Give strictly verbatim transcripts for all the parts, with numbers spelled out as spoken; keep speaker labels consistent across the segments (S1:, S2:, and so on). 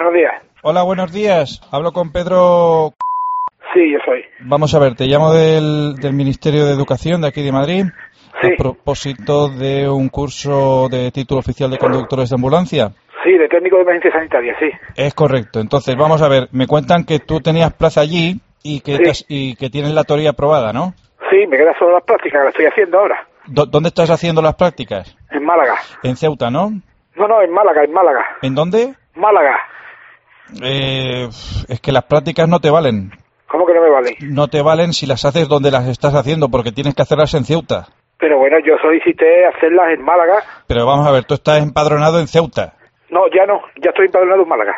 S1: buenos días.
S2: Hola, buenos días. Hablo con Pedro...
S1: Sí, yo soy.
S2: Vamos a ver, te llamo del, del Ministerio de Educación de aquí de Madrid.
S1: Sí.
S2: A propósito de un curso de título oficial de conductores de ambulancia.
S1: Sí, de técnico de emergencia sanitaria, sí.
S2: Es correcto. Entonces, vamos a ver, me cuentan que tú tenías plaza allí y que,
S1: Sí.
S2: te has- y que tienes la teoría aprobada, ¿no?
S1: Sí, me quedan solo las prácticas, las estoy haciendo ahora.
S2: Do- ¿Dónde estás haciendo las prácticas?
S1: En Málaga.
S2: En Ceuta, ¿no?
S1: No, no, en Málaga, en Málaga.
S2: ¿En dónde?
S1: Málaga.
S2: Eh, es que las prácticas no te valen.
S1: ¿Cómo que no me vale?
S2: No te valen si las haces donde las estás haciendo, porque tienes que hacerlas en Ceuta.
S1: Pero bueno, yo solicité hacerlas en Málaga.
S2: Pero vamos a ver, tú estás empadronado en Ceuta.
S1: No, ya no, ya estoy empadronado en Málaga.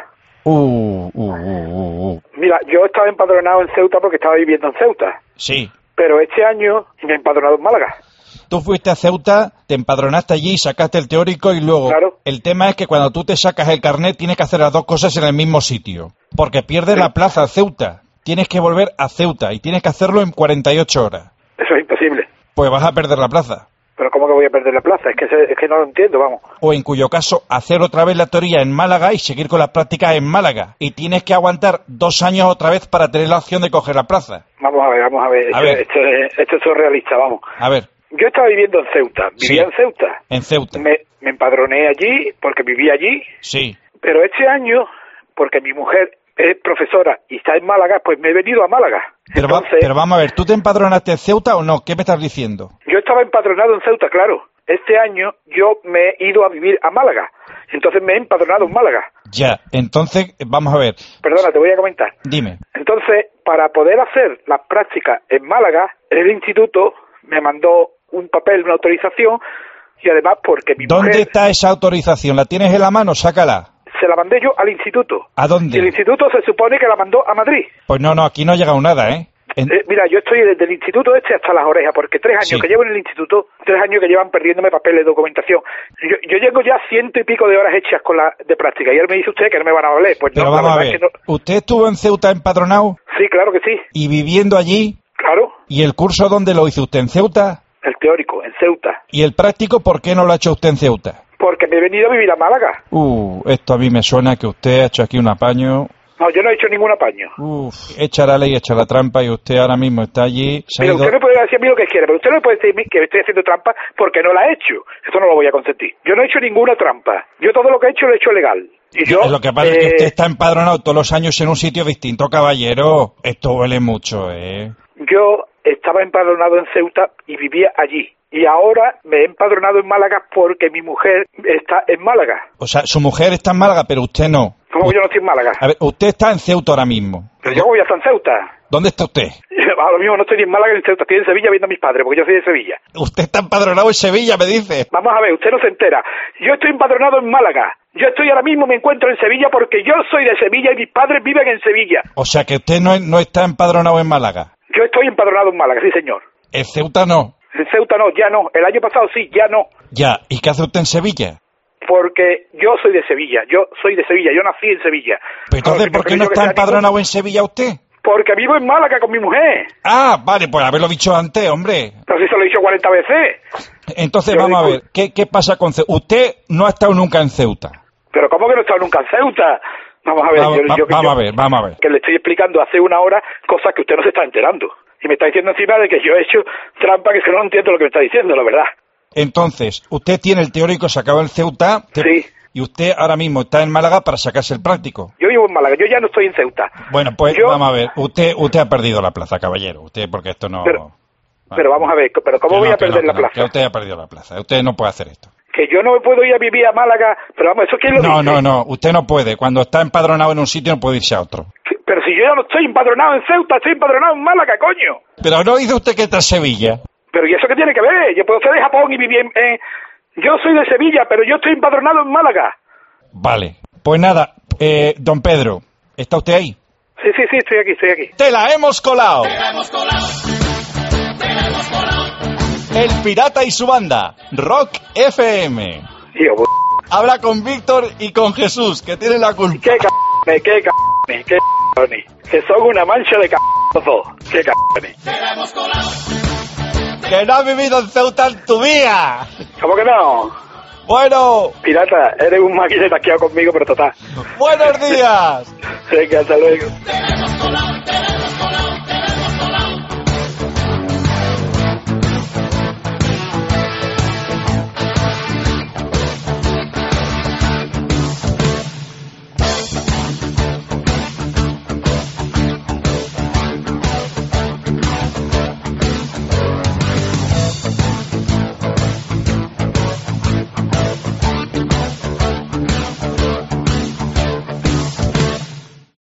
S2: Uh, uh, uh, uh, uh.
S1: Mira, yo estaba empadronado en Ceuta porque estaba viviendo en Ceuta.
S2: Sí.
S1: Pero este año me he empadronado en Málaga.
S2: Tú fuiste a Ceuta, te empadronaste allí, sacaste el teórico y luego...
S1: Claro.
S2: El tema es que cuando tú te sacas el carnet tienes que hacer las dos cosas en el mismo sitio. Porque pierdes
S1: Sí.
S2: la plaza a Ceuta. Tienes que volver a Ceuta y tienes que hacerlo en cuarenta y ocho horas.
S1: Eso es imposible.
S2: Pues vas a perder la plaza.
S1: Pero ¿cómo que voy a perder la plaza? Es que, se- es que no lo entiendo, vamos.
S2: O en cuyo caso, hacer otra vez la teoría en Málaga y seguir con las prácticas en Málaga. Y tienes que aguantar dos años otra vez para tener la opción de coger la plaza.
S1: Vamos a ver, vamos a ver.
S2: A
S1: esto,
S2: ver.
S1: Esto, es, esto es surrealista, vamos.
S2: A ver,
S1: Yo estaba viviendo en Ceuta, vivía
S2: Sí.
S1: en Ceuta.
S2: en Ceuta.
S1: Me, me empadroné allí porque vivía allí,
S2: Sí.
S1: pero este año, porque mi mujer es profesora y está en Málaga, pues me he venido a Málaga.
S2: Pero, va-
S1: Entonces,
S2: pero vamos a ver, ¿tú te empadronaste en Ceuta o no? ¿Qué me estás diciendo?
S1: yo estaba empadronado en Ceuta, claro. Este año yo me he ido a vivir a Málaga. Entonces me he empadronado en Málaga.
S2: Ya, entonces, vamos a ver,
S1: Perdona, te voy a comentar.
S2: dime.
S1: Entonces, para poder hacer las prácticas en Málaga, el instituto me mandó un papel, una autorización, y además porque mi
S2: ¿Dónde
S1: mujer
S2: está esa autorización? ¿La tienes en la mano? Sácala.
S1: se la mandé yo al instituto.
S2: ¿A
S1: Y el
S2: dónde?
S1: instituto se supone que la mandó a Madrid.
S2: Pues no, no, aquí no ha llegado nada, ¿eh? En-
S1: Eh, mira, yo estoy desde el instituto este hasta las orejas, porque tres años
S2: Sí.
S1: que llevo en el instituto, tres años que llevan perdiéndome papeles de documentación. Yo, yo llego ya ciento y pico de horas hechas con la de práctica, y él me dice usted que no me van a valer. Pues
S2: Pero
S1: no, la
S2: vamos a
S1: verdad
S2: ver,
S1: es que no.
S2: ¿usted estuvo en Ceuta empadronado
S1: Sí, claro que sí,
S2: y viviendo allí?
S1: claro.
S2: ¿Y el curso dónde lo hizo usted? ¿En Ceuta?
S1: El teórico, en Ceuta.
S2: ¿Y el práctico por qué no lo ha hecho usted en Ceuta?
S1: Porque me he venido a vivir a Málaga.
S2: Uh, esto a mí me suena que usted ha hecho aquí un apaño.
S1: No, yo no he hecho ningún apaño.
S2: Uf, echa la ley, echa la trampa y usted ahora mismo está allí. Se ha
S1: Mira,
S2: ido-
S1: usted me puede decir a mí lo que quiera, pero usted no me puede decir a mí que estoy haciendo trampa porque no la he hecho. Eso no lo voy a consentir. Yo no he hecho ninguna trampa. Yo todo lo que he hecho lo he hecho legal. Y yo,
S2: Lo que pasa es que
S1: eh,
S2: usted está empadronado todos los años en un sitio distinto, caballero. Esto huele mucho, ¿eh?
S1: yo estaba empadronado en Ceuta y vivía allí. Y ahora me he empadronado en Málaga porque mi mujer está en Málaga.
S2: O sea, su mujer está en Málaga, pero usted no.
S1: ¿Cómo que yo no estoy en Málaga?
S2: A ver, usted está en Ceuta ahora mismo.
S1: Pero yo voy a San Ceuta.
S2: ¿Dónde está usted?
S1: Ahora mismo no estoy ni en Málaga ni en Ceuta, estoy en Sevilla viendo a mis padres, porque yo soy de Sevilla.
S2: Usted está empadronado en Sevilla, me dice.
S1: Vamos a ver, usted no se entera. Yo estoy empadronado en Málaga. Yo estoy ahora mismo, me encuentro en Sevilla porque yo soy de Sevilla y mis padres viven en Sevilla.
S2: O sea, que usted no, no está empadronado en Málaga.
S1: Yo estoy empadronado en Málaga, sí señor.
S2: En Ceuta no.
S1: En Ceuta no, ya no. El año pasado sí, ya no.
S2: Ya, ¿y qué hace usted en Sevilla?
S1: Porque yo soy de Sevilla, yo soy de Sevilla, yo nací en Sevilla.
S2: Pero entonces,
S1: Ahora,
S2: ¿por qué
S1: yo
S2: no
S1: creo que
S2: está
S1: sea
S2: empadronado en Sevilla usted?
S1: ningún- Porque vivo en Málaga con mi mujer.
S2: Ah, vale, pues haberlo dicho antes, hombre.
S1: Pero si se lo he dicho cuarenta veces.
S2: Entonces,
S1: Yo
S2: vamos a
S1: discul-
S2: ver, ¿qué, qué pasa con Ceuta? Usted no ha estado nunca en Ceuta.
S1: Pero ¿cómo que no he estado nunca en Ceuta? Vamos a ver,
S2: Vamos,
S1: yo,
S2: va-
S1: yo-
S2: vamos
S1: yo-
S2: a ver, vamos a ver.
S1: que le estoy explicando hace una hora cosas que usted no se está enterando. Y me está diciendo encima de que yo he hecho trampa, que es que no entiendo lo que me está diciendo, la verdad.
S2: Entonces, usted tiene el teórico sacado en Ceuta te-
S1: Sí.
S2: y usted ahora mismo está en Málaga para sacarse el práctico.
S1: Yo vivo en Málaga, yo ya no estoy en Ceuta.
S2: Bueno, pues
S1: Yo-
S2: vamos a ver, usted usted ha perdido la plaza, caballero. Usted, porque esto no...
S1: Pero- Pero vamos a ver, pero ¿cómo
S2: Que
S1: voy
S2: no,
S1: a
S2: que no,
S1: perder la
S2: que no,
S1: plaza?
S2: que usted ha perdido la plaza. Usted no puede hacer esto.
S1: Que yo no me puedo ir a vivir a Málaga, pero vamos, ¿eso quién lo
S2: No,
S1: dice?
S2: no, no, usted no puede. Cuando está empadronado en un sitio no puede irse a otro.
S1: Pero si yo ya no estoy empadronado en Ceuta, estoy empadronado en Málaga, coño.
S2: Pero no dice usted que está en Sevilla.
S1: Pero ¿y eso qué tiene que ver? Yo puedo ser de Japón y vivir en... en- Yo soy de Sevilla, pero yo estoy empadronado en Málaga.
S2: Vale. Pues nada, eh, don Pedro, ¿está usted ahí?
S1: Sí, sí, sí, estoy aquí, estoy aquí.
S2: ¡Te la hemos colado! El Pirata y su banda, Rock F M.
S1: Tío, bu-
S2: Habla con Víctor y con Jesús, que tienen la culpa.
S1: qué c******, qué c******, qué c******, que son una mancha de c****** todos, qué c******.
S2: ¡Que no has vivido en Ceuta en tu vida!
S1: ¿Cómo que no?
S2: Bueno.
S1: Pirata, eres un máquina taqueado conmigo, pero total.
S2: Buenos días.
S1: Venga, hasta luego.